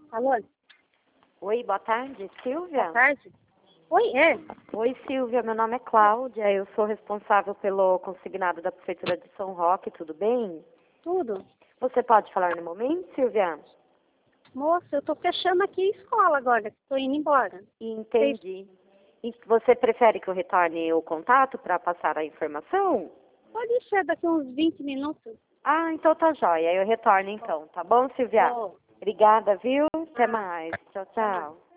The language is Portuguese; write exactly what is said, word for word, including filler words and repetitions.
Alô? Oi, boa tarde, Silvia? Boa tarde. Oi, é? Oi, Silvia, meu nome é Cláudia, eu sou responsável pelo consignado da Prefeitura de São Roque, tudo bem? Tudo. Você pode falar no momento, Silvia? Moça, eu tô fechando aqui a escola agora, tô indo embora. Entendi. E você prefere que eu retorne o contato para passar a informação? Pode ser daqui uns vinte minutos. Ah, então tá jóia, eu retorno então, tá bom, Silvia? Tô. Obrigada, viu? Até mais. Tchau, Até mais. tchau.